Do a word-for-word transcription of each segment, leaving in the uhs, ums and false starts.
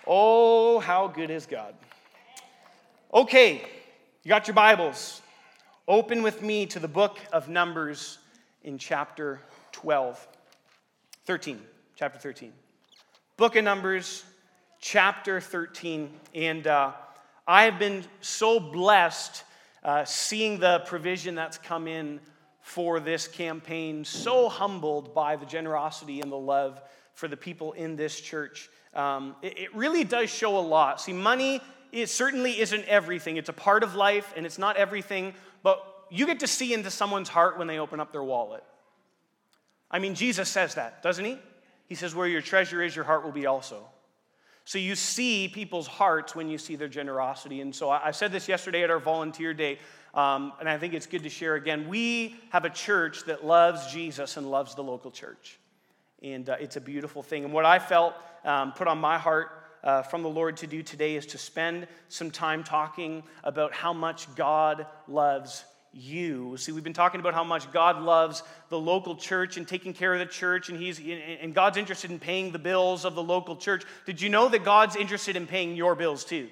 Oh, how good is God. Okay, you got your Bibles. Open with me to the book of Numbers in chapter twelve. thirteen, chapter thirteen. Book of Numbers, chapter thirteen. And uh, I have been so blessed uh, seeing the provision that's come in for this campaign, so humbled by the generosity and the love for the people in this church. Um, it, it really does show a lot. See, money it certainly isn't everything. It's a part of life, and it's not everything, but you get to see into someone's heart when they open up their wallet. I mean, Jesus says that, doesn't he? He says, where your treasure is, your heart will be also. So you see people's hearts when you see their generosity. And so I, I said this yesterday at our volunteer day, um, and I think it's good to share again. We have a church that loves Jesus and loves the local church. And uh, it's a beautiful thing. And what I felt um, put on my heart uh, from the Lord to do today is to spend some time talking about how much God loves you. See, we've been talking about how much God loves the local church and taking care of the church, and He's and God's interested in paying the bills of the local church. Did you know that God's interested in paying your bills too?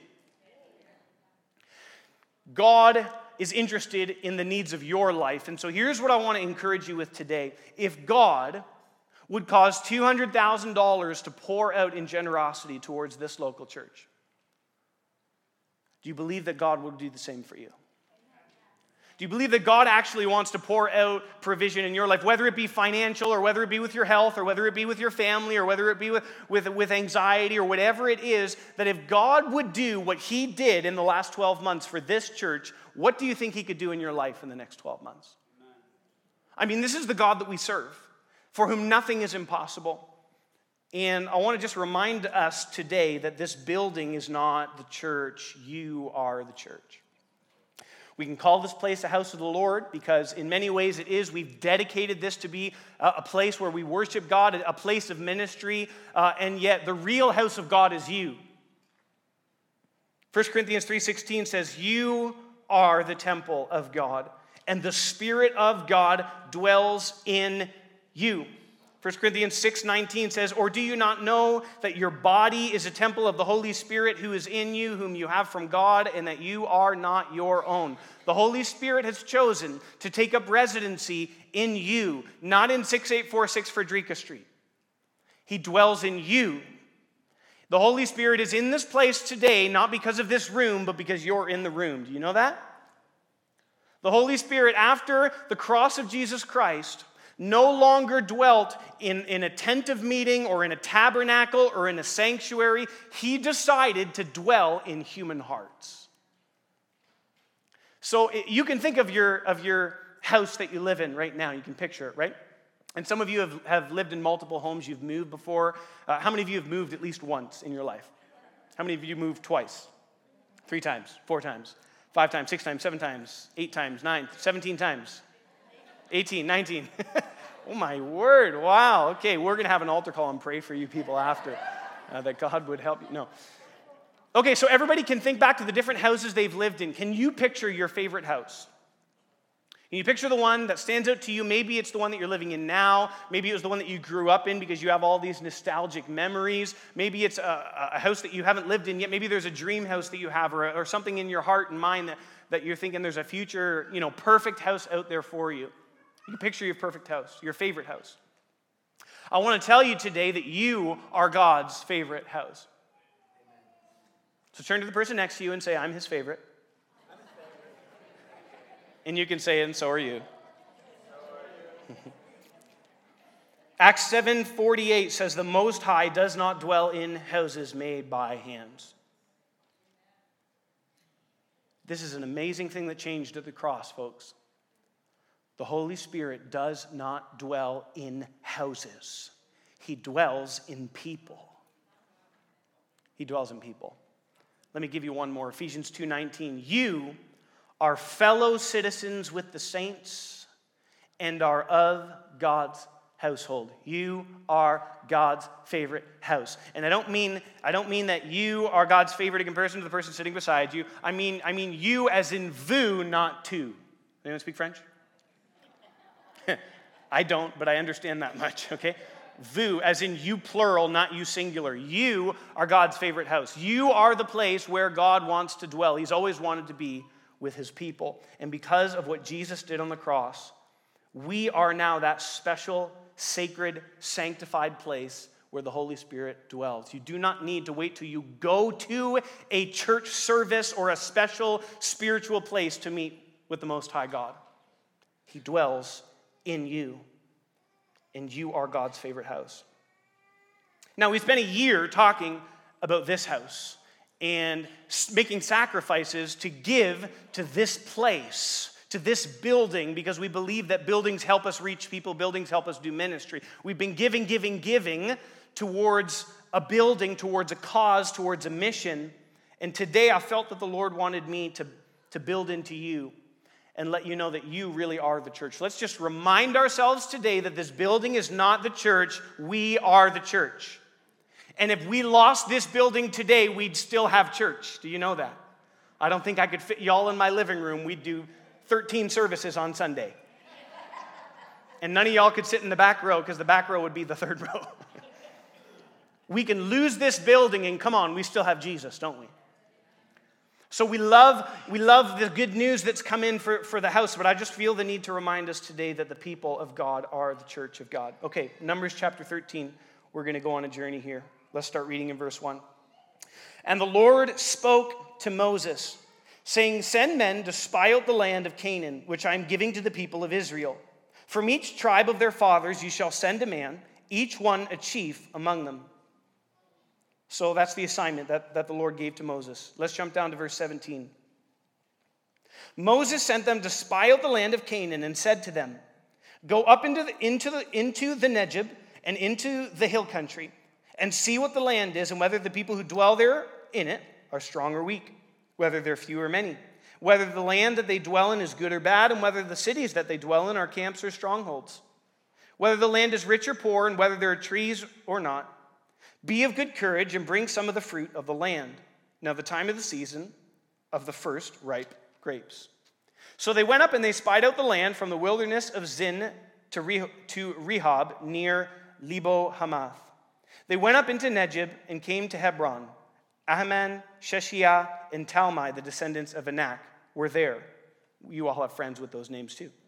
God is interested in the needs of your life. And so here's what I want to encourage you with today. If God would cause two hundred thousand dollars to pour out in generosity towards this local church, do you believe that God will do the same for you? Do you believe that God actually wants to pour out provision in your life, whether it be financial or whether it be with your health or whether it be with your family or whether it be with, with, with anxiety or whatever it is, that if God would do what He did in the last twelve months for this church, what do you think He could do in your life in the next twelve months? I mean, this is the God that we serve, for whom nothing is impossible. And I want to just remind us today that this building is not the church. You are the church. We can call this place a house of the Lord because in many ways it is. We've dedicated this to be a place where we worship God, a place of ministry, uh, and yet the real house of God is you. First Corinthians three sixteen says, you are the temple of God, and the Spirit of God dwells in you. First Corinthians six nineteen says, or do you not know that your body is a temple of the Holy Spirit who is in you, whom you have from God, and that you are not your own? The Holy Spirit has chosen to take up residency in you, not in six eight four six Frederica Street. He dwells in you. The Holy Spirit is in this place today, not because of this room, but because you're in the room. Do you know that? The Holy Spirit, after the cross of Jesus Christ, no longer dwelt in, in a tent of meeting or in a tabernacle or in a sanctuary. He decided to dwell in human hearts. So you can think of your, of your house that you live in right now. You can picture it, right? And some of you have, have lived in multiple homes. You've moved before. Uh, how many of you have moved at least once in your life? How many of you moved twice? Three times, four times, five times, six times, seven times, eight times, nine, seventeen times. eighteen, nineteen. Oh my word, wow. Okay, we're going to have an altar call and pray for you people after, uh, that God would help you. No. Okay, so everybody can think back to the different houses they've lived in. Can you picture your favorite house? Can you picture the one that stands out to you? Maybe it's the one that you're living in now. Maybe it was the one that you grew up in because you have all these nostalgic memories. Maybe it's a, a house that you haven't lived in yet. Maybe there's a dream house that you have or, or something in your heart and mind that, that you're thinking there's a future, you know, perfect house out there for you. You can picture your perfect house, your favorite house. I want to tell you today that you are God's favorite house. So turn to the person next to you and say, I'm his favorite. I'm his favorite. And you can say, and so are you. So are you. Acts seven forty-eight says, the Most High does not dwell in houses made by hands. This is an amazing thing that changed at the cross, folks. The Holy Spirit does not dwell in houses. He dwells in people. He dwells in people. Let me give you one more. Ephesians two nineteen. You are fellow citizens with the saints and are of God's household. You are God's favorite house. And I don't mean I don't mean that you are God's favorite in comparison to the person sitting beside you. I mean I mean you as in vous, not tu. Anyone speak French? I don't, but I understand that much, okay? Vous, as in you plural, not you singular. You are God's favorite house. You are the place where God wants to dwell. He's always wanted to be with his people. And because of what Jesus did on the cross, we are now that special, sacred, sanctified place where the Holy Spirit dwells. You do not need to wait till you go to a church service or a special spiritual place to meet with the Most High God. He dwells in you. And you are God's favorite house. Now, we spent a year talking about this house and making sacrifices to give to this place, to this building, because we believe that buildings help us reach people, buildings help us do ministry. We've been giving, giving, giving towards a building, towards a cause, towards a mission. And today I felt that the Lord wanted me to, to build into you and let you know that you really are the church. Let's just remind ourselves today that this building is not the church. We are the church. And if we lost this building today, we'd still have church. Do you know that? I don't think I could fit y'all in my living room. We'd do thirteen services on Sunday. And none of y'all could sit in the back row because the back row would be the third row. We can lose this building and come on, we still have Jesus, don't we? So we love, we love the good news that's come in for, for the house, but I just feel the need to remind us today that the people of God are the church of God. Okay, Numbers chapter thirteen, we're going to go on a journey here. Let's start reading in verse one. And the Lord spoke to Moses, saying, send men to spy out the land of Canaan, which I am giving to the people of Israel. From each tribe of their fathers you shall send a man, each one a chief among them. So that's the assignment that, that the Lord gave to Moses. Let's jump down to verse seventeen. Moses sent them to spy out the land of Canaan and said to them, go up into the, into the, into the Negeb and into the hill country and see what the land is and whether the people who dwell there in it are strong or weak, whether they're few or many, whether the land that they dwell in is good or bad, and whether the cities that they dwell in are camps or strongholds, whether the land is rich or poor, and whether there are trees or not. Be of good courage and bring some of the fruit of the land. Now the time of the season of the first ripe grapes. So they went up and they spied out the land from the wilderness of Zin to Rehob near Lebo Hamath. They went up into Negeb and came to Hebron. Ahiman, Sheshaiah, and Talmai, the descendants of Anak, were there. You all have friends with those names too.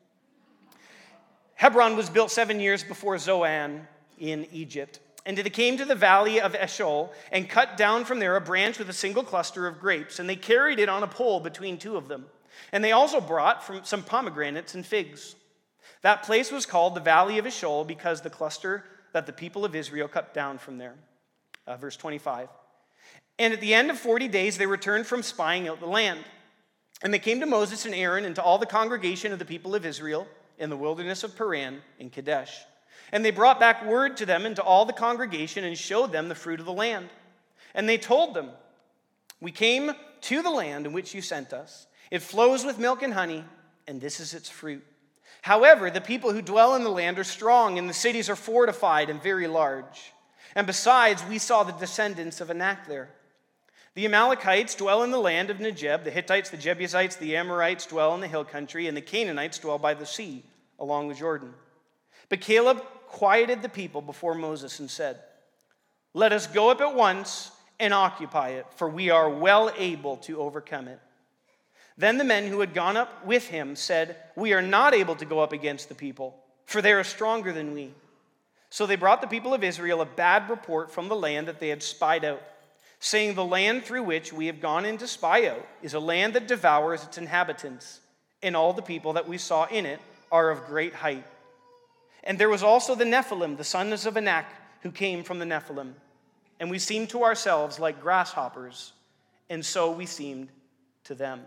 Hebron was built seven years before Zoan in Egypt. And they came to the valley of Eshcol and cut down from there a branch with a single cluster of grapes. And they carried it on a pole between two of them. And they also brought from some pomegranates and figs. That place was called the valley of Eshcol because the cluster that the people of Israel cut down from there. Uh, verse twenty-five. And at the end of forty days, they returned from spying out the land. And they came to Moses and Aaron and to all the congregation of the people of Israel in the wilderness of Paran in Kadesh. And they brought back word to them and to all the congregation and showed them the fruit of the land. And they told them, we came to the land in which you sent us. It flows with milk and honey, and this is its fruit. However, the people who dwell in the land are strong, and the cities are fortified and very large. And besides, we saw the descendants of Anak there. The Amalekites dwell in the land of Negeb. The Hittites, the Jebusites, the Amorites dwell in the hill country, and the Canaanites dwell by the sea along the Jordan. But Caleb quieted the people before Moses and said, let us go up at once and occupy it, for we are well able to overcome it. Then the men who had gone up with him said, we are not able to go up against the people, for they are stronger than we. So they brought the people of Israel a bad report from the land that they had spied out, saying, the land through which we have gone in to spy out is a land that devours its inhabitants, and all the people that we saw in it are of great height. And there was also the Nephilim, the sons of Anak, who came from the Nephilim. And we seemed to ourselves like grasshoppers, and so we seemed to them.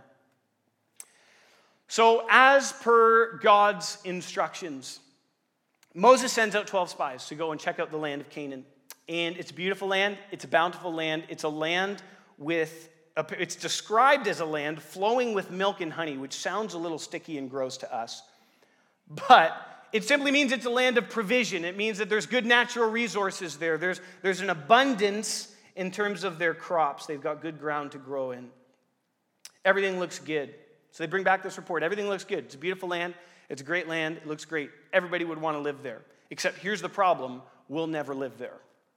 So as per God's instructions, Moses sends out twelve spies to go and check out the land of Canaan. And it's a beautiful land. It's a bountiful land. It's a land with, a, it's described as a land flowing with milk and honey, which sounds a little sticky and gross to us. But it simply means it's a land of provision. It means that there's good natural resources there. There's, there's an abundance in terms of their crops. They've got good ground to grow in. Everything looks good. So they bring back this report. Everything looks good. It's a beautiful land. It's a great land. It looks great. Everybody would want to live there. Except here's the problem. will never live there.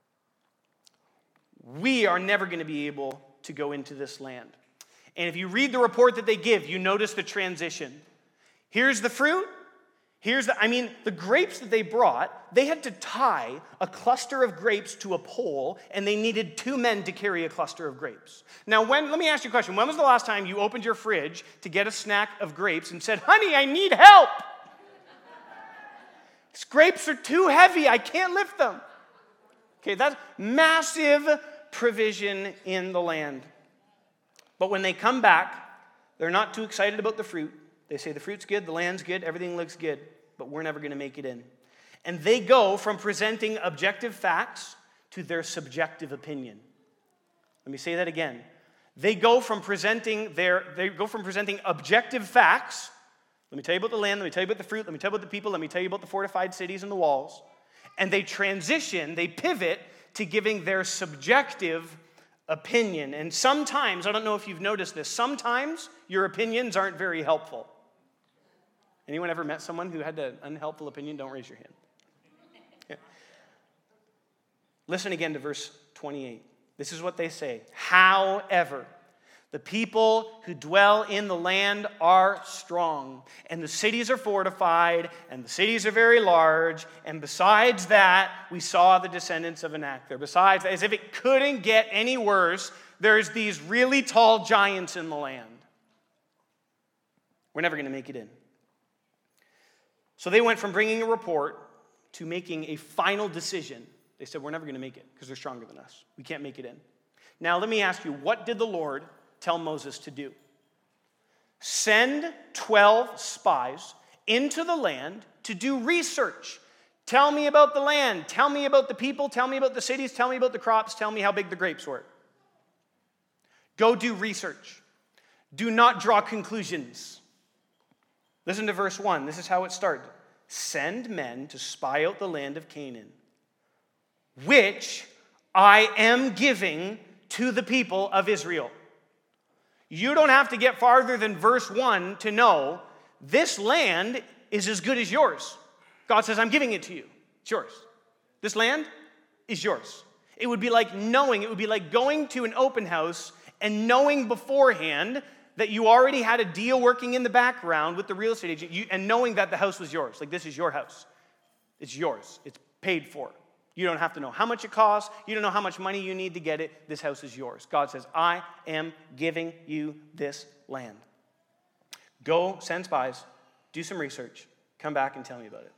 We are never going to be able to go into this land. And if you read the report that they give, you notice the transition. Here's the fruit. Here's the, I mean, the grapes that they brought, they had to tie a cluster of grapes to a pole, and they needed two men to carry a cluster of grapes. Now, when, let me ask you a question. When was the last time you opened your fridge to get a snack of grapes and said, honey, I need help? These grapes are too heavy. I can't lift them. Okay, that's massive provision in the land. But when they come back, they're not too excited about the fruit. They say the fruit's good, the land's good, everything looks good, but we're never going to make it in. And they go from presenting objective facts to their subjective opinion. Let me say that again. They go from presenting their they go from presenting objective facts. Let me tell you about the land, let me tell you about the fruit, let me tell you about the people, let me tell you about the fortified cities and the walls. And they transition, they pivot to giving their subjective opinion. And sometimes, I don't know if you've noticed this, sometimes your opinions aren't very helpful. Anyone ever met someone who had an unhelpful opinion? Don't raise your hand. Yeah. Listen again to verse twenty-eight. This is what they say. However, the people who dwell in the land are strong, and the cities are fortified, and the cities are very large, and besides that, we saw the descendants of Anak there. Besides, as if it couldn't get any worse, there's these really tall giants in the land. We're never going to make it in. So they went from bringing a report to making a final decision. They said, we're never going to make it because they're stronger than us. We can't make it in. Now, let me ask you, what did the Lord tell Moses to do? Send twelve spies into the land to do research. Tell me about the land. Tell me about the people. Tell me about the cities. Tell me about the crops. Tell me how big the grapes were. Go do research. Do not draw conclusions. Listen to verse one. This is how it started. Send men to spy out the land of Canaan, which I am giving to the people of Israel. You don't have to get farther than verse one to know this land is as good as yours. God says, I'm giving it to you. It's yours. This land is yours. It would be like knowing, it would be like going to an open house and knowing beforehand that you already had a deal working in the background with the real estate agent, you, and knowing that the house was yours. Like, this is your house. It's yours. It's paid for. You don't have to know how much it costs. You don't know how much money you need to get it. This house is yours. God says, I am giving you this land. Go, send spies, do some research, come back and tell me about it.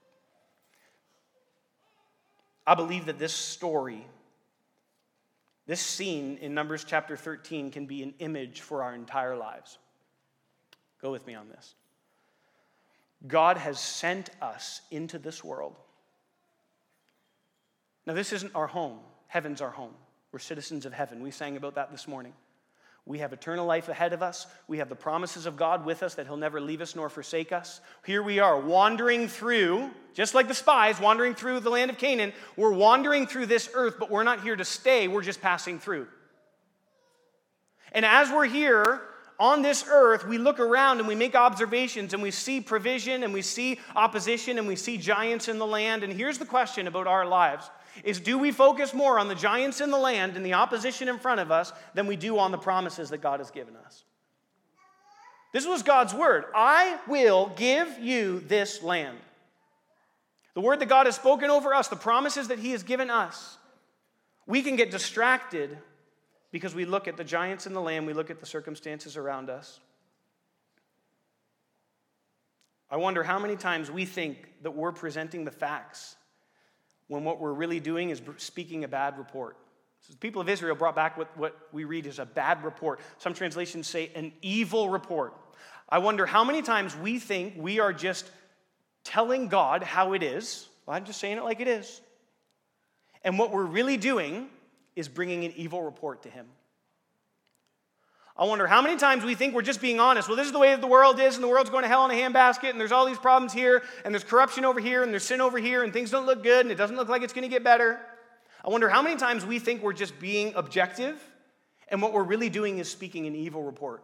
I believe that this story, this scene in Numbers chapter thirteen can be an image for our entire lives. Go with me on this. God has sent us into this world. Now, this isn't our home. Heaven's our home. We're citizens of heaven. We sang about that this morning. We have eternal life ahead of us. We have the promises of God with us that he'll never leave us nor forsake us. Here we are wandering through, just like the spies wandering through the land of Canaan. We're wandering through this earth, but we're not here to stay. We're just passing through. And as we're here on this earth, we look around and we make observations and we see provision and we see opposition and we see giants in the land. And here's the question about our lives. Is do we focus more on the giants in the land and the opposition in front of us than we do on the promises that God has given us? This was God's word. I will give you this land. The word that God has spoken over us, the promises that he has given us. We can get distracted because we look at the giants in the land, we look at the circumstances around us. I wonder how many times we think that we're presenting the facts when what we're really doing is speaking a bad report. So the people of Israel brought back what, what we read as a bad report. Some translations say an evil report. I wonder how many times we think we are just telling God how it is. Well, I'm just saying it like it is. And what we're really doing is bringing an evil report to him. I wonder how many times we think we're just being honest. Well, this is the way that the world is, and the world's going to hell in a handbasket, and there's all these problems here, and there's corruption over here, and there's sin over here, and things don't look good, and it doesn't look like it's going to get better. I wonder how many times we think we're just being objective, and what we're really doing is speaking an evil report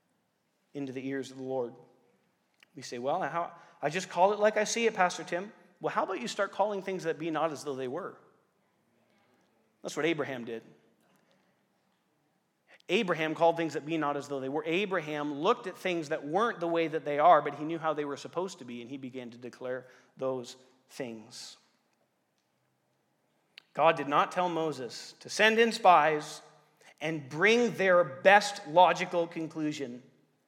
into the ears of the Lord. We say, well, how, I just call it like I see it, Pastor Tim. Well, how about you start calling things that be not as though they were? That's what Abraham did. Abraham called things that be not as though they were. Abraham looked at things that weren't the way that they are, but he knew how they were supposed to be, and he began to declare those things. God did not tell Moses to send in spies and bring their best logical conclusion.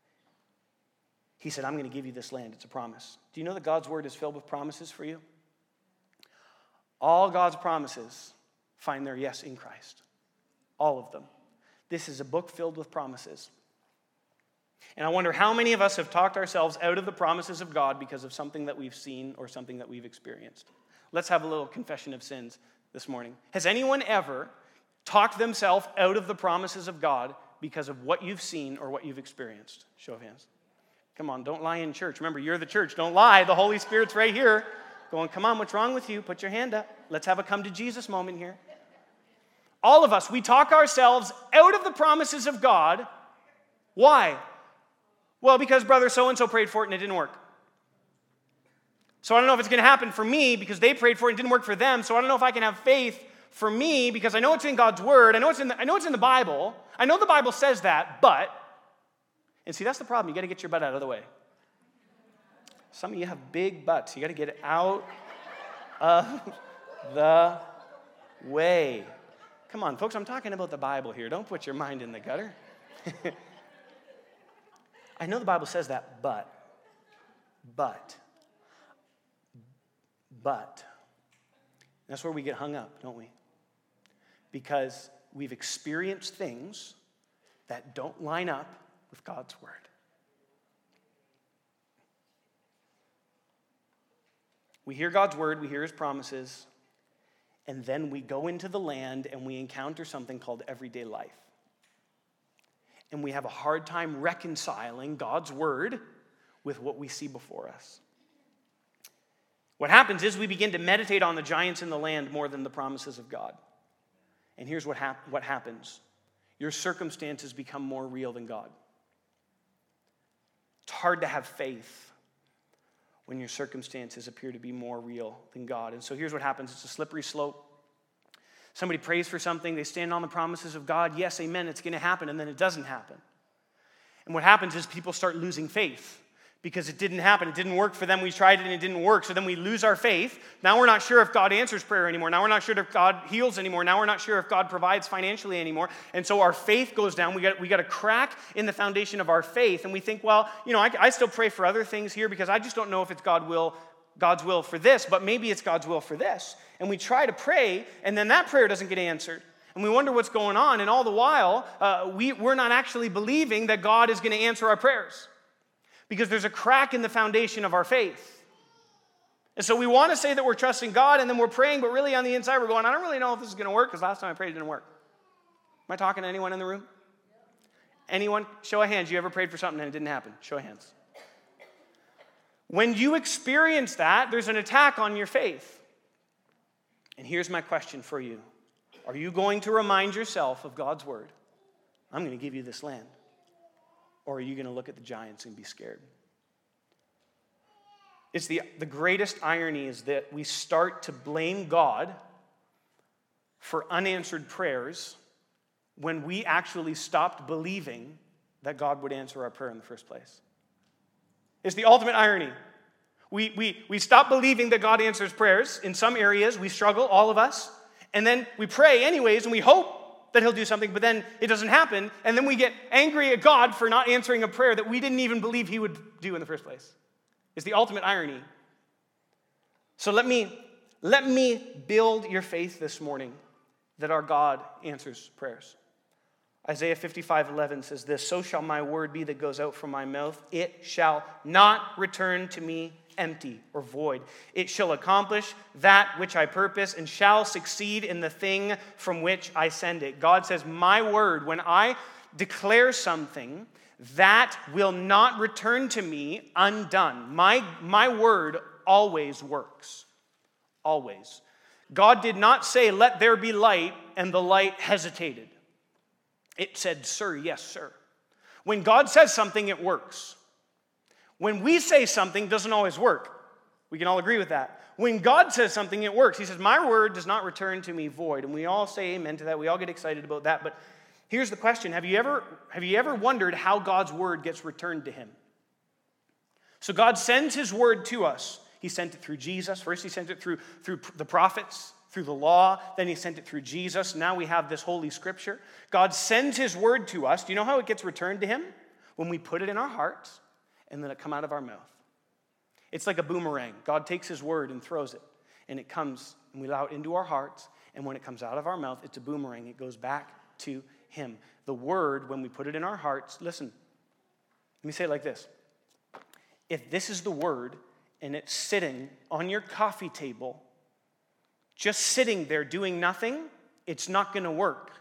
He said, I'm going to give you this land. It's a promise. Do you know that God's word is filled with promises for you? All God's promises find their yes in Christ. All of them. This is a book filled with promises. And I wonder how many of us have talked ourselves out of the promises of God because of something that we've seen or something that we've experienced. Let's have a little confession of sins this morning. Has anyone ever talked themselves out of the promises of God because of what you've seen or what you've experienced? Show of hands. Come on, don't lie in church. Remember, you're the church. Don't lie. The Holy Spirit's right here. Going, come on, what's wrong with you? Put your hand up. Let's have a come to Jesus moment here. All of us, we talk ourselves out of the promises of God. Why? Well, because brother so-and-so prayed for it and it didn't work. So I don't know if it's going to happen for me because they prayed for it and it didn't work for them. So I don't know if I can have faith for me because I know it's in God's word. I know it's in the, I know it's in the Bible. I know the Bible says that, but, and see, that's the problem. You got to get your butt out of the way. Some of you have big butts. You got to get it out of the way. Come on, folks, I'm talking about the Bible here. Don't put your mind in the gutter. I know the Bible says that, but, but, but. That's where we get hung up, don't we? Because we've experienced things that don't line up with God's word. We hear God's word, we hear his promises, and then we go into the land and we encounter something called everyday life. And we have a hard time reconciling God's word with what we see before us. What happens is we begin to meditate on the giants in the land more than the promises of God. And here's what, hap- what happens. Your circumstances become more real than God. It's hard to have faith when your circumstances appear to be more real than God. And so here's what happens. It's a slippery slope. Somebody prays for something. They stand on the promises of God. Yes, amen, it's going to happen. And then it doesn't happen. And what happens is people start losing faith because it didn't happen. It didn't work for them. We tried it and it didn't work. So then we lose our faith. Now we're not sure if God answers prayer anymore. Now we're not sure if God heals anymore. Now we're not sure if God provides financially anymore. And so our faith goes down. We got, we got a crack in the foundation of our faith. And we think, well, you know, I, I still pray for other things here because I just don't know if it's God will, God's will for this, but maybe it's God's will for this. And we try to pray, and then that prayer doesn't get answered. And we wonder what's going on. And all the while, uh, we, we're not actually believing that God is going to answer our prayers because there's a crack in the foundation of our faith. And so we want to say that we're trusting God, and then we're praying, but really on the inside we're going, I don't really know if this is going to work because last time I prayed it didn't work. Am I talking to anyone in the room? Anyone? Show of hands. You ever prayed for something and it didn't happen? Show of hands. When you experience that, there's an attack on your faith. And here's my question for you. Are you going to remind yourself of God's word? I'm going to give you this land. Or are you going to look at the giants and be scared? It's the, the greatest irony is that we start to blame God for unanswered prayers when we actually stopped believing that God would answer our prayer in the first place. It's the ultimate irony. We, we, we stop believing that God answers prayers. In some areas, we struggle, all of us. And then we pray anyways, and we hope that he'll do something, but then it doesn't happen. And then we get angry at God for not answering a prayer that we didn't even believe he would do in the first place. It's the ultimate irony. So let me, let me build your faith this morning that our God answers prayers. Isaiah fifty-five eleven says this, so shall my word be that goes out from my mouth. It shall not return to me empty or void. It shall accomplish that which I purpose and shall succeed in the thing from which I send it. God says, my word, when I declare something, that will not return to me undone. My, my word always works. Always. God did not say, let there be light, and the light hesitated. It said, sir, yes, sir. When God says something, it works. When we say something, it doesn't always work. We can all agree with that. When God says something, it works. He says, my word does not return to me void. And we all say amen to that. We all get excited about that. But here's the question. Have you ever, have you ever wondered how God's word gets returned to him? So God sends his word to us. He sent it through Jesus. First he sent it through, through the prophets, through the law. Then he sent it through Jesus. Now we have this holy scripture. God sends his word to us. Do you know how it gets returned to him? When we put it in our hearts and then it come out of our mouth. It's like a boomerang. God takes his word and throws it. And it comes, and we allow it into our hearts. And when it comes out of our mouth, it's a boomerang. It goes back to him. The word, when we put it in our hearts, listen. Let me say it like this. If this is the word, and it's sitting on your coffee table, just sitting there doing nothing, it's not going to work.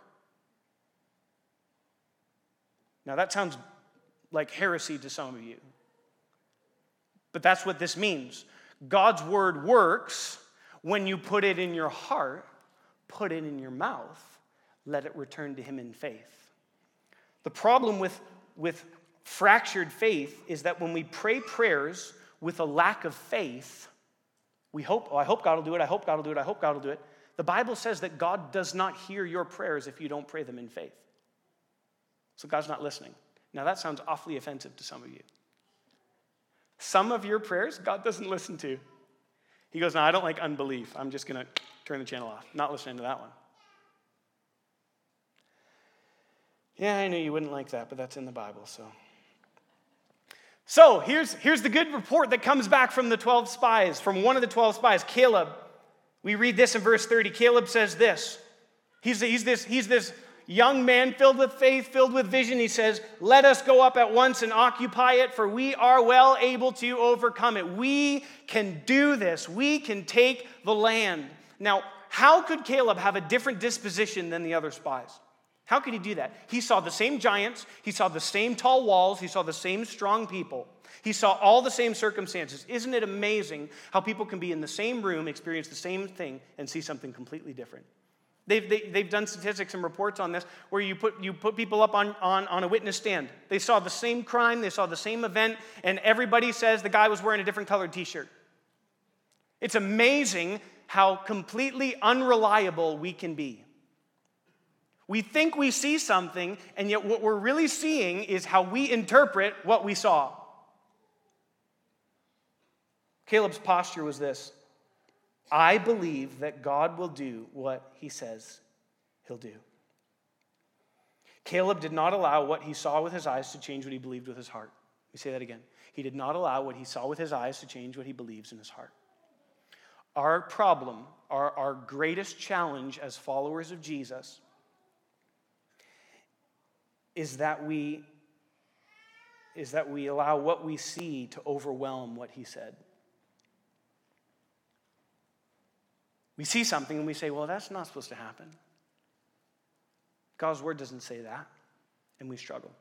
Now that sounds like heresy to some of you. But that's what this means. God's word works when you put it in your heart, put it in your mouth, let it return to him in faith. The problem with, with fractured faith is that when we pray prayers with a lack of faith, we hope, oh, I hope God will do it, I hope God will do it, I hope God will do it. The Bible says that God does not hear your prayers if you don't pray them in faith. So God's not listening. Now that sounds awfully offensive to some of you. Some of your prayers, God doesn't listen to. He goes, no, I don't like unbelief. I'm just going to turn the channel off. Not listening to that one. Yeah, I knew you wouldn't like that, but that's in the Bible, so. So here's, here's the good report that comes back from the twelve spies, from one of the twelve spies, Caleb. We read this in verse thirty. Caleb says this. He's, he's this. He's this young man filled with faith, filled with vision. He says, let us go up at once and occupy it, for we are well able to overcome it. We can do this. We can take the land. Now, how could Caleb have a different disposition than the other spies? How could he do that? He saw the same giants. He saw the same tall walls. He saw the same strong people. He saw all the same circumstances. Isn't it amazing how people can be in the same room, experience the same thing, and see something completely different? They've, they, they've done statistics and reports on this where you put, you put people up on, on, on a witness stand. They saw the same crime, they saw the same event, and everybody says the guy was wearing a different colored t-shirt. It's amazing how completely unreliable we can be. We think we see something, and yet what we're really seeing is how we interpret what we saw. Caleb's posture was this. I believe that God will do what he says he'll do. Caleb did not allow what he saw with his eyes to change what he believed with his heart. Let me say that again. He did not allow what he saw with his eyes to change what he believes in his heart. Our problem, our, our greatest challenge as followers of Jesus is that we is that we allow what we see to overwhelm what he said. We see something and we say, well, that's not supposed to happen. God's word doesn't say that, and we struggle.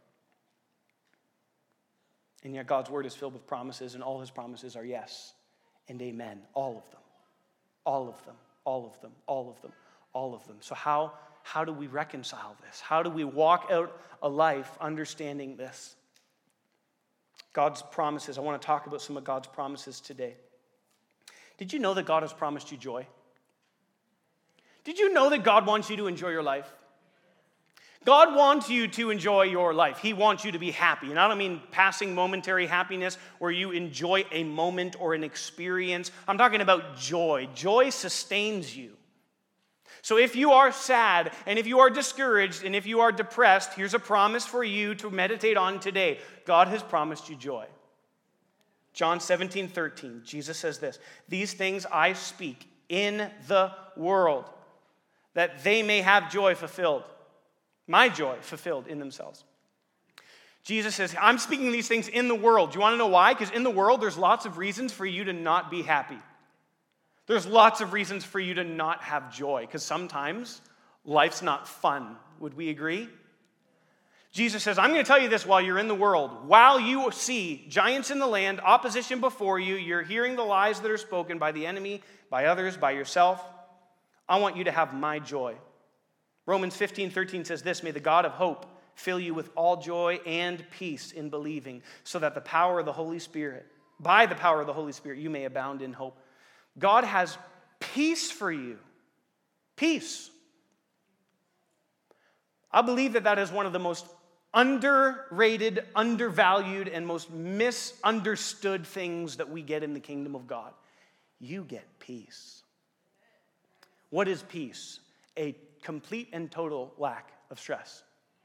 And yet God's word is filled with promises, and all his promises are yes and amen. All of them. All of them. All of them. All of them. All of them. So how, how do we reconcile this? How do we walk out a life understanding this? God's promises. I want to talk about some of God's promises today. Did you know that God has promised you joy? Did you know that God wants you to enjoy your life? God wants you to enjoy your life. He wants you to be happy. And I don't mean passing momentary happiness where you enjoy a moment or an experience. I'm talking about joy. Joy sustains you. So if you are sad, and if you are discouraged, and if you are depressed, here's a promise for you to meditate on today. God has promised you joy. John seventeen thirteen, Jesus says this, these things I speak in the world, that they may have joy fulfilled. My joy fulfilled in themselves. Jesus says, I'm speaking these things in the world. Do you want to know why? Because in the world, there's lots of reasons for you to not be happy. There's lots of reasons for you to not have joy, because sometimes life's not fun. Would we agree? Jesus says, I'm going to tell you this while you're in the world. While you see giants in the land, opposition before you, you're hearing the lies that are spoken by the enemy, by others, by yourself. I want you to have my joy. Romans fifteen thirteen says this, may the God of hope fill you with all joy and peace in believing, so that the power of the Holy Spirit, by the power of the Holy Spirit, you may abound in hope. God has peace for you. Peace. I believe that that is one of the most underrated, undervalued, and most misunderstood things that we get in the kingdom of God. You get peace. What is peace? A complete and total lack of stress.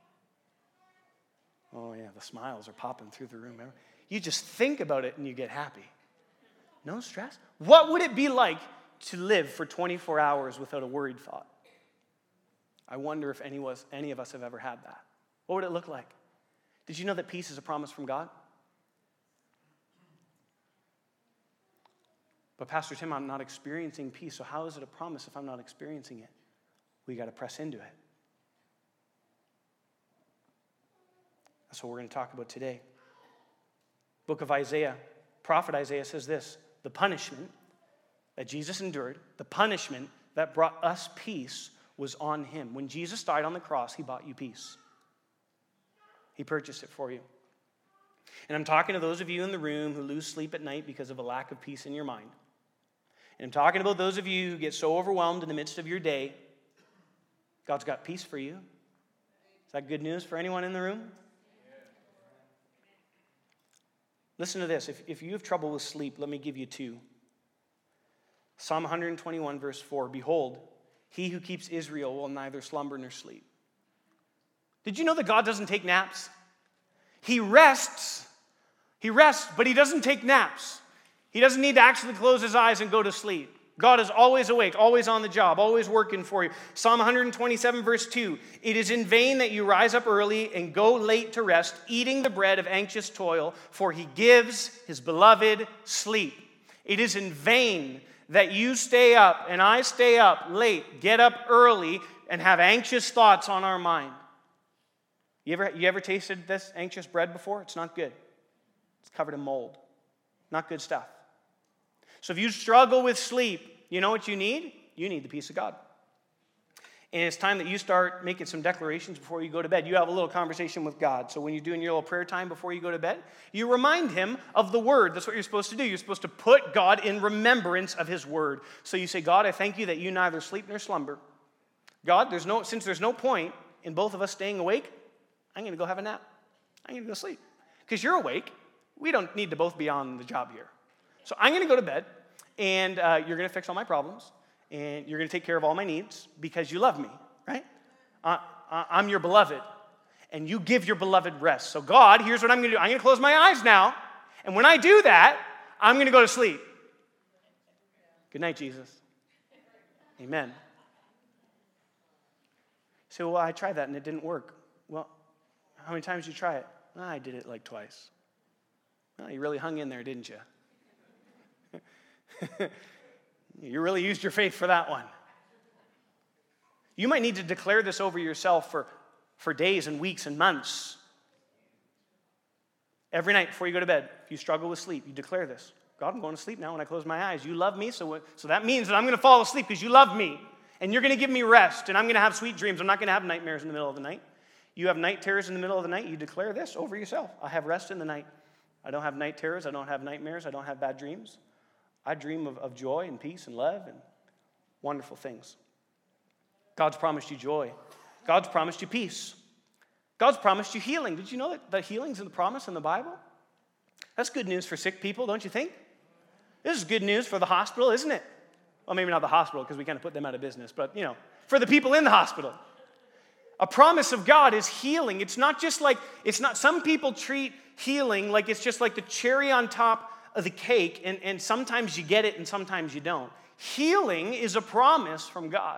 Oh yeah, the smiles are popping through the room. You just think about it and you get happy. No stress. What would it be like to live for twenty-four hours without a worried thought? I wonder if any, was, any of us have ever had that. What would it look like? Did you know that peace is a promise from God? But Pastor Tim, I'm not experiencing peace, so how is it a promise if I'm not experiencing it? We got to press into it. That's what we're going to talk about today. Book of Isaiah, prophet Isaiah says this: the punishment that Jesus endured, the punishment that brought us peace was on him. When Jesus died on the cross, he bought you peace. He purchased it for you. And I'm talking to those of you in the room who lose sleep at night because of a lack of peace in your mind. And I'm talking about those of you who get so overwhelmed in the midst of your day. God's got peace for you. Is that good news for anyone in the room? Listen to this. If, if you have trouble with sleep, let me give you two. Psalm one twenty-one, verse four. Behold, he who keeps Israel will neither slumber nor sleep. Did you know that God doesn't take naps? He rests. He rests, but he doesn't take naps. He doesn't need to actually close his eyes and go to sleep. God is always awake, always on the job, always working for you. Psalm one twenty-seven, verse two. It is in vain that you rise up early and go late to rest, eating the bread of anxious toil, for he gives his beloved sleep. It is in vain that you stay up and I stay up late, get up early, and have anxious thoughts on our mind. You ever, you ever tasted this anxious bread before? It's not good. It's covered in mold. Not good stuff. So if you struggle with sleep, you know what you need? You need the peace of God. And it's time that you start making some declarations before you go to bed. You have a little conversation with God. So when you're doing your little prayer time before you go to bed, you remind him of the word. That's what you're supposed to do. You're supposed to put God in remembrance of his word. So you say, God, I thank you that you neither sleep nor slumber. God, there's no, since there's no point in both of us staying awake, I'm going to go have a nap. I'm going to go sleep. Because you're awake. We don't need to both be on the job here. So I'm going to go to bed, and uh, you're going to fix all my problems, and you're going to take care of all my needs because you love me, right? Uh, I'm your beloved, and you give your beloved rest. So God, here's what I'm going to do. I'm going to close my eyes now, and when I do that, I'm going to go to sleep. Good night, Jesus. Amen. So, well, I tried that, and it didn't work. Well, how many times did you try it? Oh, I did it like twice. Well, you really hung in there, didn't you? You really used your faith for that one. You might need to declare this over yourself for, for days and weeks and months. Every night before you go to bed, if you struggle with sleep, you declare this. God, I'm going to sleep now when I close my eyes. You love me, so, so that means that I'm going to fall asleep because you love me. And you're going to give me rest, and I'm going to have sweet dreams. I'm not going to have nightmares in the middle of the night. You have night terrors in the middle of the night, you declare this over yourself. I have rest in the night. I don't have night terrors. I don't have nightmares. I don't have bad dreams. I dream of, of joy and peace and love and wonderful things. God's promised you joy. God's promised you peace. God's promised you healing. Did you know that, that healing's in the promise in the Bible? That's good news for sick people, don't you think? This is good news for the hospital, isn't it? Well, maybe not the hospital because we kind of put them out of business, but, you know, for the people in the hospital. A promise of God is healing. It's not just like, it's not, some people treat healing like it's just like the cherry on top of the cake, and, and sometimes you get it and sometimes you don't. Healing is a promise from God.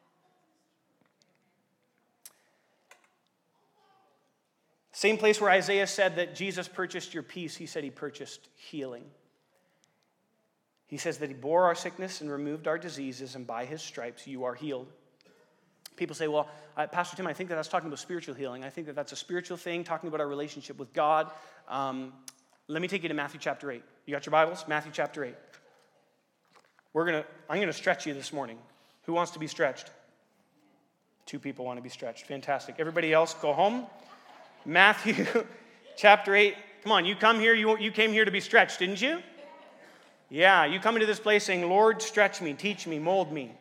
Same place where Isaiah said that Jesus purchased your peace, he said he purchased healing. He says that he bore our sickness and removed our diseases, and by his stripes you are healed. People say, well, uh, Pastor Tim, I think that that's talking about spiritual healing. I think that that's a spiritual thing, talking about our relationship with God. Um, let me take you to Matthew chapter eight. You got your Bibles? Matthew chapter eight. We're gonna, I'm going to stretch you this morning. Who wants to be stretched? Two people want to be stretched. Fantastic. Everybody else, go home. Matthew chapter eight. Come on, you come here. You, you came here to be stretched, didn't you? Yeah, you come into this place saying, Lord, stretch me, teach me, mold me.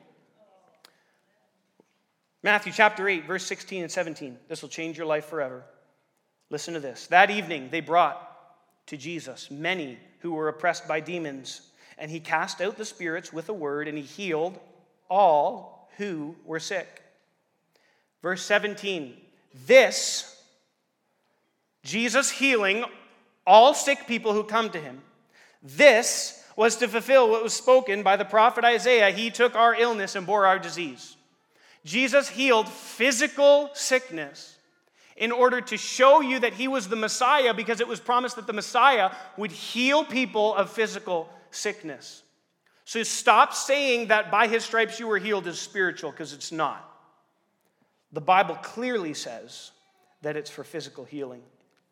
Matthew chapter eight, verse sixteen and seventeen. This will change your life forever. Listen to this. That evening they brought to Jesus many who were oppressed by demons, and he cast out the spirits with a word, and he healed all who were sick. Verse seventeen. This, Jesus healing all sick people who come to him, this was to fulfill what was spoken by the prophet Isaiah. He took our illness and bore our disease. Jesus healed physical sickness in order to show you that he was the Messiah, because it was promised that the Messiah would heal people of physical sickness. So stop saying that by his stripes you were healed is spiritual, because it's not. The Bible clearly says that it's for physical healing.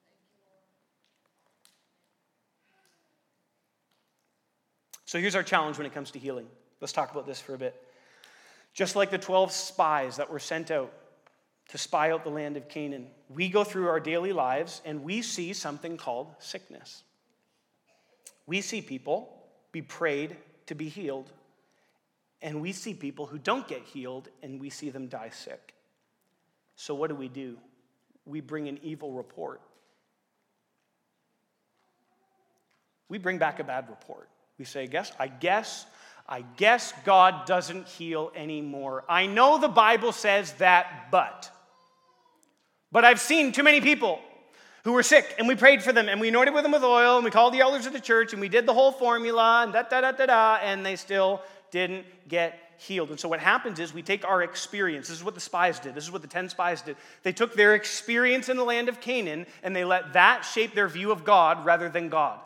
So here's our challenge when it comes to healing. Let's talk about this for a bit. Just like the twelve spies that were sent out to spy out the land of Canaan, we go through our daily lives and we see something called sickness. We see people be prayed to be healed, and we see people who don't get healed, and we see them die sick. So what do we do? We bring an evil report. We bring back a bad report. We say, guess, I guess, I guess God doesn't heal anymore. I know the Bible says that, but. But I've seen too many people who were sick, and we prayed for them, and we anointed with them with oil, and we called the elders of the church, and we did the whole formula, and da-da-da-da-da, and they still didn't get healed. And so what happens is we take our experience. This is what the spies did. This is what the ten spies did. They took their experience in the land of Canaan, and they let that shape their view of God rather than God.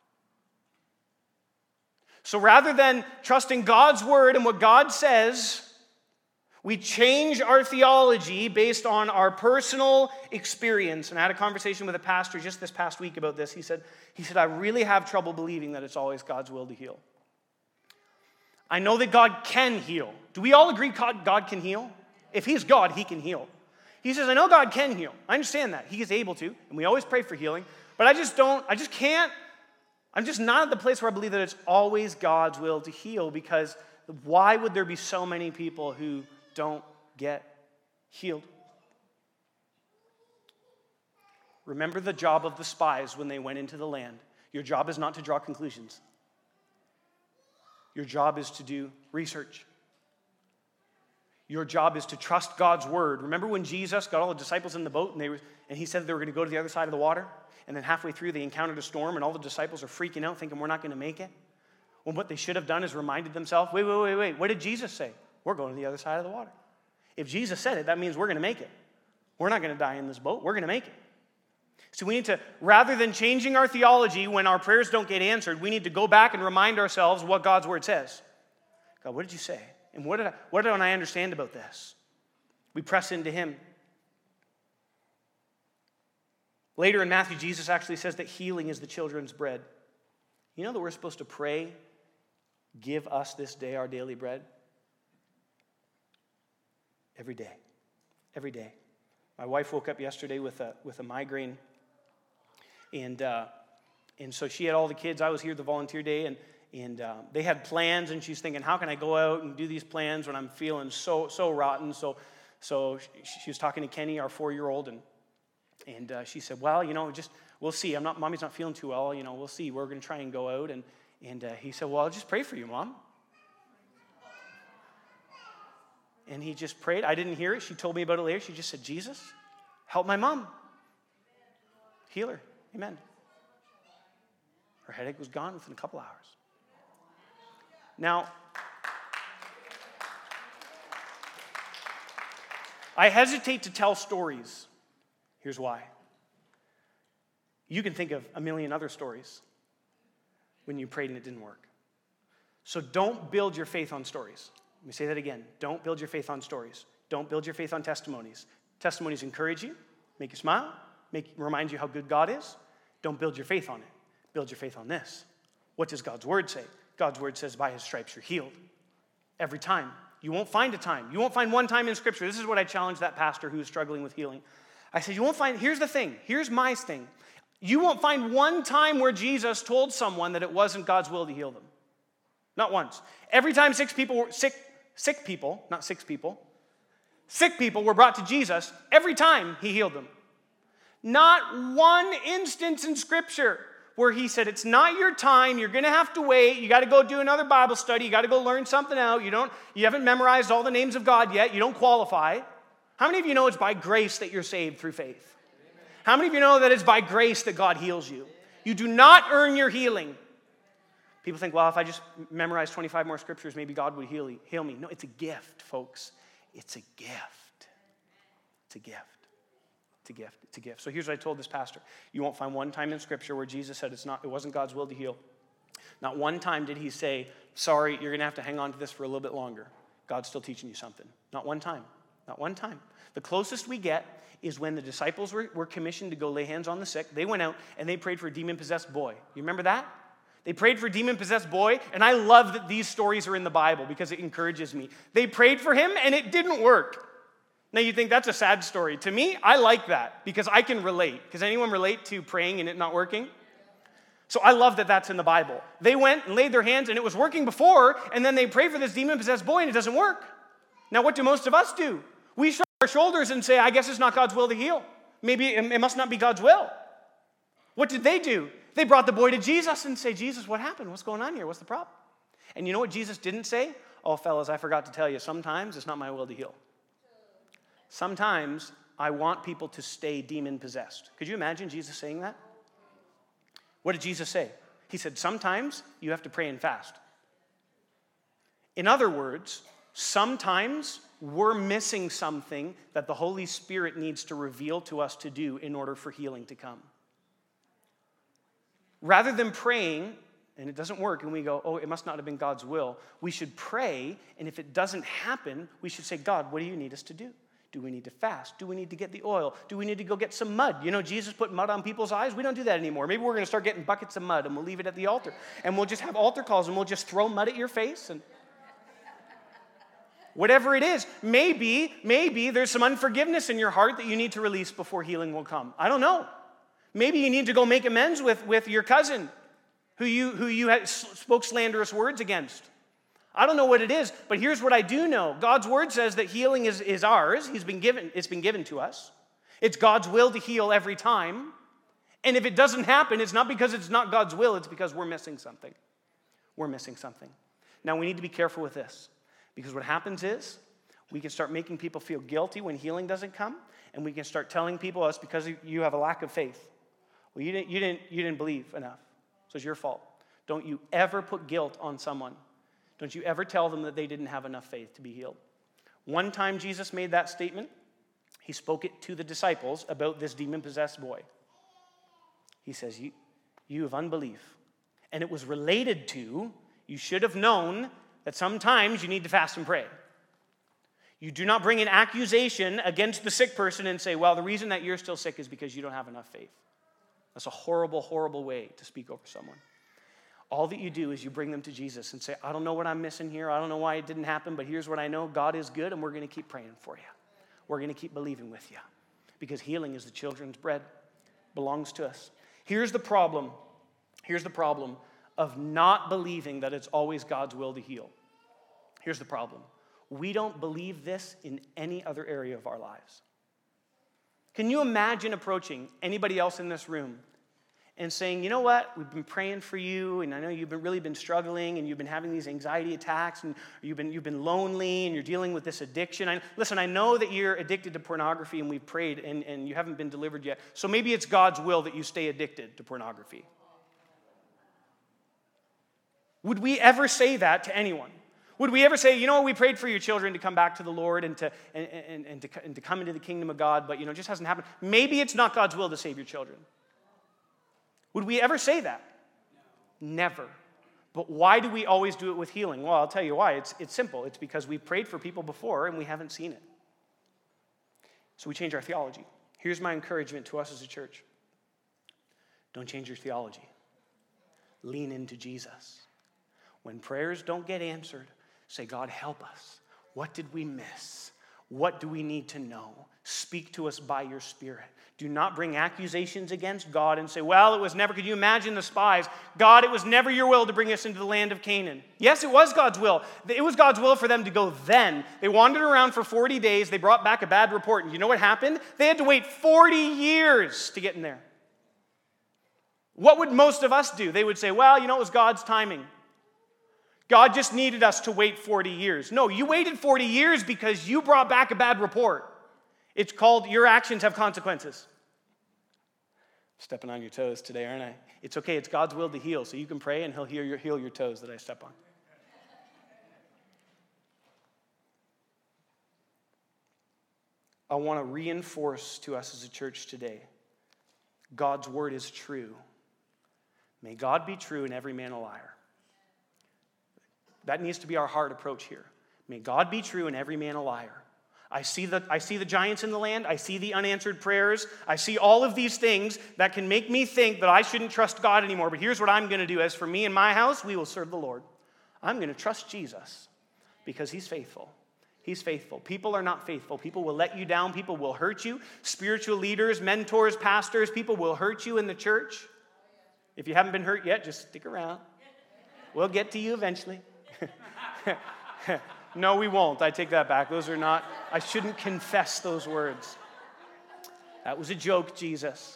So rather than trusting God's word and what God says, we change our theology based on our personal experience. And I had a conversation with a pastor just this past week about this. He said, he said, I really have trouble believing that it's always God's will to heal. I know that God can heal. Do we all agree God, God can heal? If he's God, he can heal. He says, I know God can heal. I understand that. He is able to, and we always pray for healing. But I just don't, I just can't, I'm just not at the place where I believe that it's always God's will to heal, because why would there be so many people who don't get healed? Remember the job of the spies when they went into the land. Your job is not to draw conclusions. Your job is to do research. Your job is to trust God's word. Remember when Jesus got all the disciples in the boat and they were, and he said they were going to go to the other side of the water? And then halfway through they encountered a storm and all the disciples are freaking out thinking we're not going to make it? Well, what they should have done is reminded themselves, wait, wait, wait, wait. What did Jesus say? We're going to the other side of the water. If Jesus said it, that means we're going to make it. We're not going to die in this boat. We're going to make it. So we need to, rather than changing our theology when our prayers don't get answered, we need to go back and remind ourselves what God's word says. God, what did you say? And what did I, what don't I understand about this? We press into him. Later in Matthew, Jesus actually says that healing is the children's bread. You know that we're supposed to pray, give us this day our daily bread? Every day. Every day. My wife woke up yesterday with a, with a migraine. And uh, and so she had all the kids. I was here the volunteer day, and and uh, they had plans. And she's thinking, how can I go out and do these plans when I'm feeling so so rotten? So so she, she was talking to Kenny, our four-year-old, and and uh, she said, well, you know, just we'll see. I'm not. Mommy's not feeling too well. You know, we'll see. We're going to try and go out. And and uh, he said, well, I'll just pray for you, Mom. And he just prayed. I didn't hear it. She told me about it later. She just said, Jesus, help my mom. Heal her. Amen. Her headache was gone within a couple hours. Now, I hesitate to tell stories. Here's why. You can think of a million other stories when you prayed and it didn't work. So don't build your faith on stories. Let me say that again. Don't build your faith on stories. Don't build your faith on testimonies. Testimonies encourage you, make you smile, make remind you how good God is. Don't build your faith on it. Build your faith on this. What does God's word say? God's word says, by his stripes you're healed. Every time. You won't find a time. You won't find one time in Scripture. This is what I challenged that pastor who was struggling with healing. I said, you won't find, here's the thing. Here's my thing. You won't find one time where Jesus told someone that it wasn't God's will to heal them. Not once. Every time six people were sick, sick people, not six people, sick people were brought to Jesus, every time he healed them. Not one instance in Scripture where he said, it's not your time, you're going to have to wait, you got to go do another Bible study, you got to go learn something out, you don't, you haven't memorized all the names of God yet, you don't qualify. How many of you know it's by grace that you're saved through faith? How many of you know that it's by grace that God heals you? You do not earn your healing. People think, well, if I just memorize twenty-five more scriptures, maybe God would heal, heal me. No, it's a gift, folks. It's a gift. It's a gift. It's a gift. It's a gift. So here's what I told this pastor. You won't find one time in Scripture where Jesus said it's not, it wasn't God's will to heal. Not one time did he say, sorry, you're going to have to hang on to this for a little bit longer. God's still teaching you something. Not one time. Not one time. The closest we get is when the disciples were, were commissioned to go lay hands on the sick. They went out and they prayed for a demon-possessed boy. You remember that? They prayed for a demon-possessed boy, and I love that these stories are in the Bible because it encourages me. They prayed for him, and it didn't work. Now, you think that's a sad story. To me, I like that because I can relate. Does anyone relate to praying and it not working? So I love that that's in the Bible. They went and laid their hands, and it was working before, and then they prayed for this demon-possessed boy, and it doesn't work. Now, what do most of us do? We shrug our shoulders and say, I guess it's not God's will to heal. Maybe it must not be God's will. What did they do? They brought the boy to Jesus and say, Jesus, what happened? What's going on here? What's the problem? And you know what Jesus didn't say? Oh, fellas, I forgot to tell you, sometimes it's not my will to heal. Sometimes I want people to stay demon-possessed. Could you imagine Jesus saying that? What did Jesus say? He said, sometimes you have to pray and fast. In other words, sometimes we're missing something that the Holy Spirit needs to reveal to us to do in order for healing to come. Rather than praying, and it doesn't work, and we go, oh, it must not have been God's will, we should pray, and if it doesn't happen, we should say, God, what do you need us to do? Do we need to fast? Do we need to get the oil? Do we need to go get some mud? You know, Jesus put mud on people's eyes. We don't do that anymore. Maybe we're going to start getting buckets of mud, and we'll leave it at the altar. And we'll just have altar calls, and we'll just throw mud at your face, and whatever it is. Maybe, maybe there's some unforgiveness in your heart that you need to release before healing will come. I don't know. Maybe you need to go make amends with, with your cousin who you, who you had, spoke slanderous words against. I don't know what it is, but here's what I do know. God's word says that healing is, is ours. He's been given, it's been given to us. It's God's will to heal every time. And if it doesn't happen, it's not because it's not God's will, it's because we're missing something. We're missing something. Now, we need to be careful with this, because what happens is we can start making people feel guilty when healing doesn't come, and we can start telling people, oh, it's because you have a lack of faith. Well, you didn't, you didn't, you didn't believe enough, so it's your fault. Don't you ever put guilt on someone. Don't you ever tell them that they didn't have enough faith to be healed. One time Jesus made that statement. He spoke it to the disciples about this demon-possessed boy. He says, you, you have unbelief. And it was related to, you should have known that sometimes you need to fast and pray. You do not bring an accusation against the sick person and say, well, the reason that you're still sick is because you don't have enough faith. That's a horrible, horrible way to speak over someone. All that you do is you bring them to Jesus and say, I don't know what I'm missing here. I don't know why it didn't happen, but here's what I know. God is good, and we're going to keep praying for you. We're going to keep believing with you, because healing is the children's bread. It belongs to us. Here's the problem. Here's the problem of not believing that it's always God's will to heal. Here's the problem. We don't believe this in any other area of our lives. Can you imagine approaching anybody else in this room and saying, you know what, we've been praying for you, and I know you've been really been struggling, and you've been having these anxiety attacks, and you've been, you've been lonely, and you're dealing with this addiction. I, listen, I know that you're addicted to pornography, and we've prayed, and, and you haven't been delivered yet, so maybe it's God's will that you stay addicted to pornography. Would we ever say that to anyone? Would we ever say, you know, we prayed for your children to come back to the Lord and to, and, and, and, to, and to come into the kingdom of God, but, you know, it just hasn't happened. Maybe it's not God's will to save your children. Would we ever say that? Never. But why do we always do it with healing? Well, I'll tell you why. It's, it's simple. It's because we prayed for people before and we haven't seen it. So we change our theology. Here's my encouragement to us as a church. Don't change your theology. Lean into Jesus. When prayers don't get answered, say, God, help us. What did we miss? What do we need to know? Speak to us by your Spirit. Do not bring accusations against God and say, well, it was never, could you imagine the spies? God, it was never your will to bring us into the land of Canaan. Yes, it was God's will. It was God's will for them to go then. They wandered around for forty days. They brought back a bad report. And you know what happened? They had to wait forty years to get in there. What would most of us do? They would say, well, you know, it was God's timing. God just needed us to wait forty years. No, you waited forty years because you brought back a bad report. It's called your actions have consequences. Stepping on your toes today, aren't I? It's okay. It's God's will to heal, so you can pray and he'll heal your, heal your toes that I step on. I want to reinforce to us as a church today, God's word is true. May God be true and every man a liar. That needs to be our hard approach here. May God be true and every man a liar. I see the, I see the giants in the land. I see the unanswered prayers. I see all of these things that can make me think that I shouldn't trust God anymore. But here's what I'm going to do. As for me and my house, we will serve the Lord. I'm going to trust Jesus because he's faithful. He's faithful. People are not faithful. People will let you down. People will hurt you. Spiritual leaders, mentors, pastors, people will hurt you in the church. If you haven't been hurt yet, just stick around. We'll get to you eventually. No, we won't. I take that back. Those are not, I shouldn't confess those words. That was a joke, Jesus.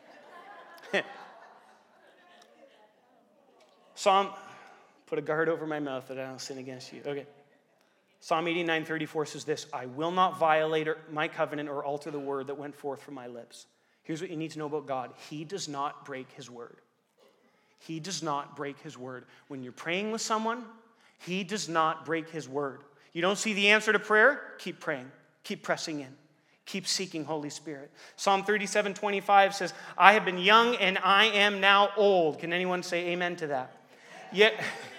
Psalm, put a guard over my mouth that I don't sin against you. Okay. Psalm eighty-nine thirty-four says this, I will not violate my covenant or alter the word that went forth from my lips. Here's what you need to know about God. He does not break his word. He does not break his word. When you're praying with someone, he does not break his word. You don't see the answer to prayer? Keep praying. Keep pressing in. Keep seeking Holy Spirit. Psalm thirty-seven twenty-five says, I have been young and I am now old. Can anyone say amen to that? Yet,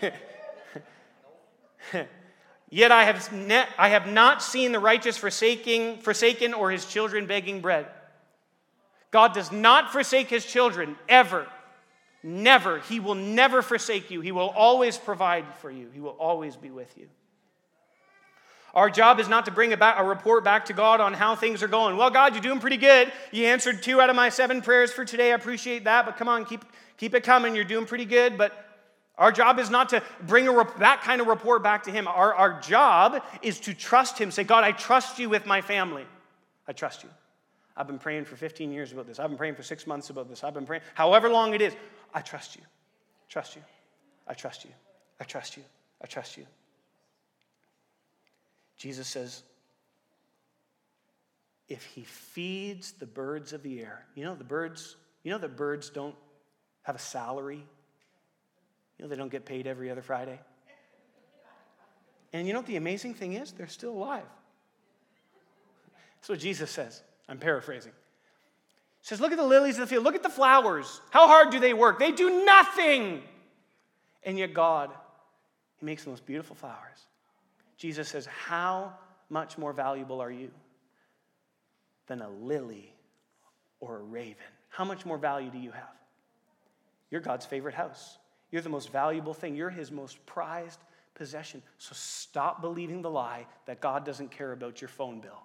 yet I have ne- I have not seen the righteous forsaking, forsaken or his children begging bread. God does not forsake his children, ever. Never. He will never forsake you. He will always provide for you. He will always be with you. Our job is not to bring a, back, a report back to God on how things are going. Well, God, you're doing pretty good. You answered two out of my seven prayers for today. I appreciate that. But come on, keep, keep it coming. You're doing pretty good. But our job is not to bring a, that kind of report back to him. Our, our job is to trust him. Say, God, I trust you with my family. I trust you. I've been praying for fifteen years about this. I've been praying for six months about this. I've been praying, however long it is. I trust you. Trust you. I trust you. I trust you. I trust you. Jesus says, if he feeds the birds of the air, you know the birds, you know that birds don't have a salary? You know they don't get paid every other Friday? And you know what the amazing thing is? They're still alive. That's what Jesus says. I'm paraphrasing. He says, look at the lilies of the field. Look at the flowers. How hard do they work? They do nothing. And yet God, he makes the most beautiful flowers. Jesus says, how much more valuable are you than a lily or a raven? How much more value do you have? You're God's favorite house. You're the most valuable thing. You're his most prized possession. So stop believing the lie that God doesn't care about your phone bill.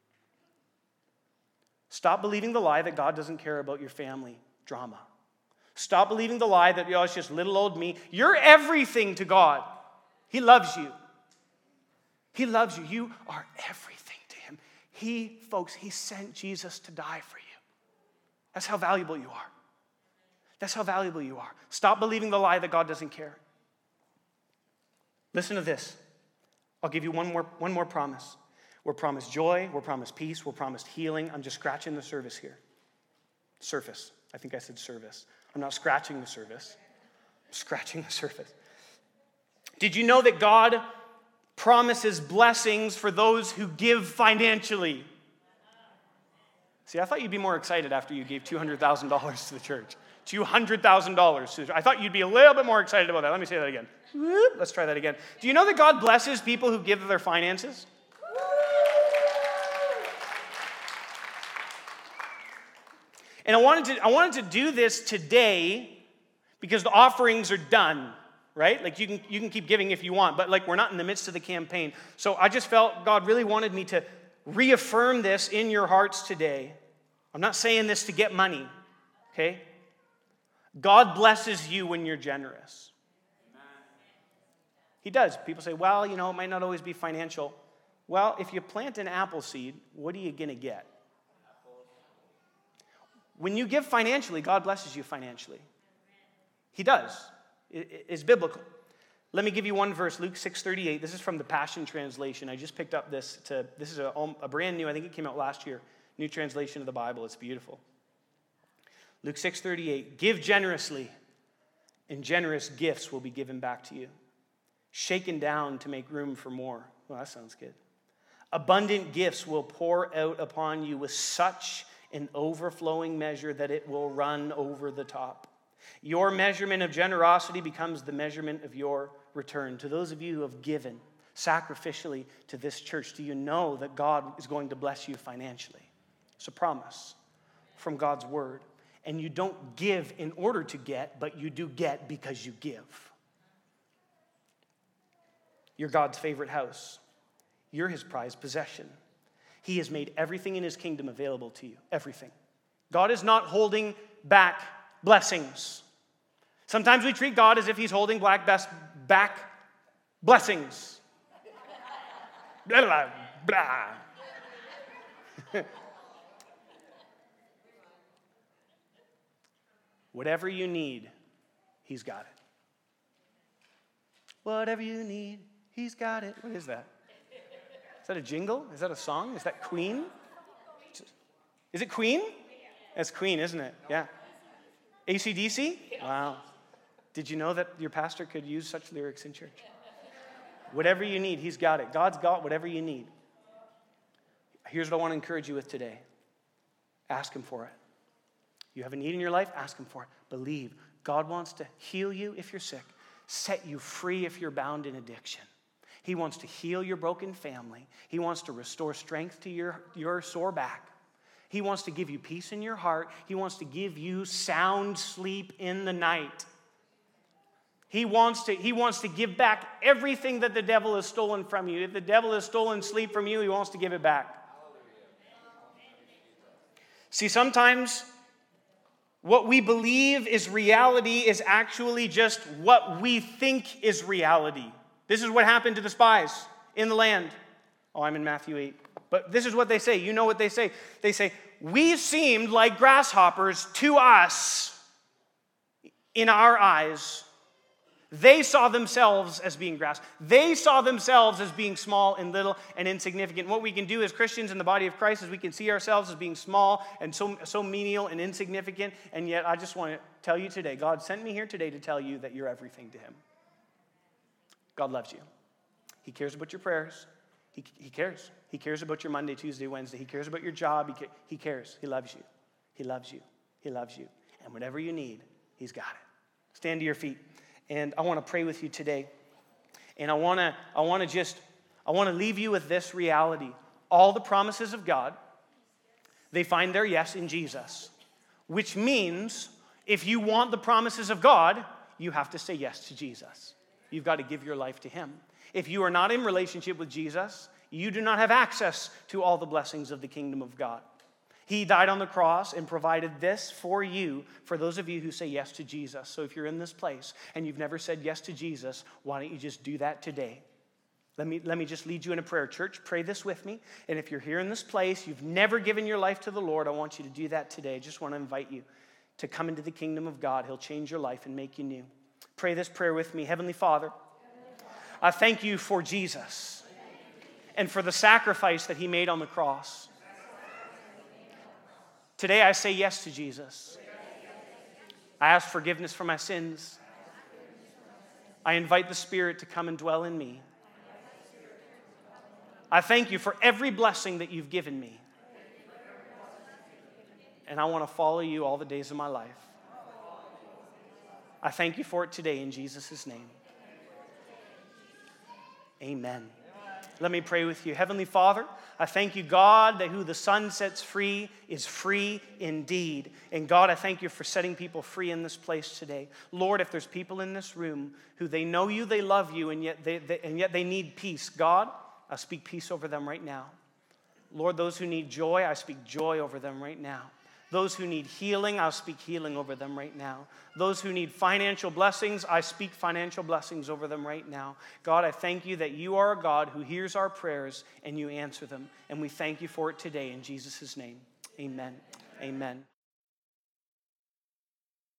Stop believing the lie that God doesn't care about your family drama. Stop believing the lie that, oh, it's just little old me. You're everything to God. He loves you. He loves you. You are everything to him. He, folks, he sent Jesus to die for you. That's how valuable you are. That's how valuable you are. Stop believing the lie that God doesn't care. Listen to this. I'll give you one more, one more promise. We're promised joy, we're promised peace, we're promised healing. I'm just scratching the surface here. Surface. I think I said service. I'm not scratching the surface. I'm scratching the surface. Did you know that God promises blessings for those who give financially? See, I thought you'd be more excited after you gave two hundred thousand dollars to the church. two hundred thousand dollars. I thought you'd be a little bit more excited about that. Let me say that again. Let's try that again. Do you know that God blesses people who give their finances? And I wanted to I wanted to do this today because the offerings are done, right? Like you can you can keep giving if you want, but like we're not in the midst of the campaign. So I just felt God really wanted me to reaffirm this in your hearts today. I'm not saying this to get money, okay? God blesses you when you're generous. He does. People say, well, you know, it might not always be financial. Well, if you plant an apple seed, what are you going to get? When you give financially, God blesses you financially. He does. It's biblical. Let me give you one verse, Luke six thirty-eight. This is from the Passion Translation. I just picked up this. To, this is a, a brand new, I think it came out last year, new translation of the Bible. It's beautiful. Luke six thirty-eight. Give generously, and generous gifts will be given back to you. Shaken down to make room for more. Well, that sounds good. Abundant gifts will pour out upon you with such an overflowing measure that it will run over the top. Your measurement of generosity becomes the measurement of your return. To those of you who have given sacrificially to this church, do you know that God is going to bless you financially? It's a promise from God's word. And you don't give in order to get, but you do get because you give. You're God's favorite house. You're his prized possession. He has made everything in his kingdom available to you. Everything. God is not holding back blessings. Sometimes we treat God as if he's holding back blessings. Blah, blah, blah. Whatever you need, he's got it. Whatever you need, he's got it. What is that? Is that a jingle? Is that a song? Is that Queen? Is it Queen? That's Queen, isn't it? Yeah. A C D C? Wow. Did you know that your pastor could use such lyrics in church? Whatever you need, he's got it. God's got whatever you need. Here's what I want to encourage you with today. Ask him for it. You have a need in your life? Ask him for it. Believe. God wants to heal you if you're sick, set you free if you're bound in addiction. He wants to heal your broken family. He wants to restore strength to your, your sore back. He wants to give you peace in your heart. He wants to give you sound sleep in the night. He wants to, he wants to give back everything that the devil has stolen from you. If the devil has stolen sleep from you, he wants to give it back. See, sometimes what we believe is reality is actually just what we think is reality. This is what happened to the spies in the land. Oh, I'm in Matthew eight. But this is what they say. You know what they say. They say, we seemed like grasshoppers to us in our eyes. They saw themselves as being grass. They saw themselves as being small and little and insignificant. What we can do as Christians in the body of Christ is we can see ourselves as being small and so, so menial and insignificant. And yet I just want to tell you today, God sent me here today to tell you that you're everything to him. God loves you. He cares about your prayers. He, he cares. He cares about your Monday, Tuesday, Wednesday. He cares about your job. He, ca- he cares. He loves you. He loves you. He loves you. And whatever you need, he's got it. Stand to your feet. And I want to pray with you today. And I want to I want to just, I want to leave you with this reality. All the promises of God, they find their yes in Jesus. Which means if you want the promises of God, you have to say yes to Jesus. You've got to give your life to him. If you are not in relationship with Jesus, you do not have access to all the blessings of the kingdom of God. He died on the cross and provided this for you, for those of you who say yes to Jesus. So if you're in this place and you've never said yes to Jesus, why don't you just do that today? Let me, let me just lead you in a prayer. Church, pray this with me. And if you're here in this place, you've never given your life to the Lord, I want you to do that today. I just want to invite you to come into the kingdom of God. He'll change your life and make you new. Pray this prayer with me. Heavenly Father, I thank you for Jesus and for the sacrifice that he made on the cross. Today I say yes to Jesus. I ask forgiveness for my sins. I invite the Spirit to come and dwell in me. I thank you for every blessing that you've given me. And I want to follow you all the days of my life. I thank you for it today in Jesus' name. Amen. Let me pray with you. Heavenly Father, I thank you, God, that who the Son sets free is free indeed. And God, I thank you for setting people free in this place today. Lord, if there's people in this room who they know you, they love you, and yet they, they, and yet they need peace, God, I speak peace over them right now. Lord, those who need joy, I speak joy over them right now. Those who need healing, I'll speak healing over them right now. Those who need financial blessings, I speak financial blessings over them right now. God, I thank you that you are a God who hears our prayers and you answer them. And we thank you for it today in Jesus' name. Amen. Amen.